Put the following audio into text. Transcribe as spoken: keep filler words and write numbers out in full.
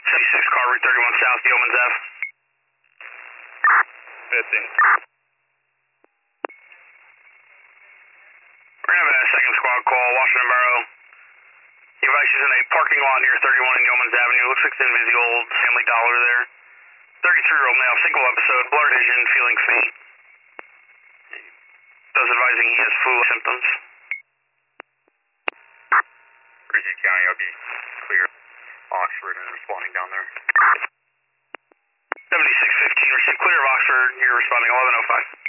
seventy-six car, Route thirty-one South, Yeomans Ave. fifteen. We're going to have a second squad call, Washington Barrow. Device is in a parking lot near thirty-one and Yeomans Avenue. Looks like it's in the old Family Dollar there. thirty-three-year-old male, single episode, blurred vision, feeling faint. Those advising he has flu symptoms. Bridget County, I'll be clear. Oxford and responding down there. seventy-six fifteen, received clear of Oxford. You're responding eleven oh five.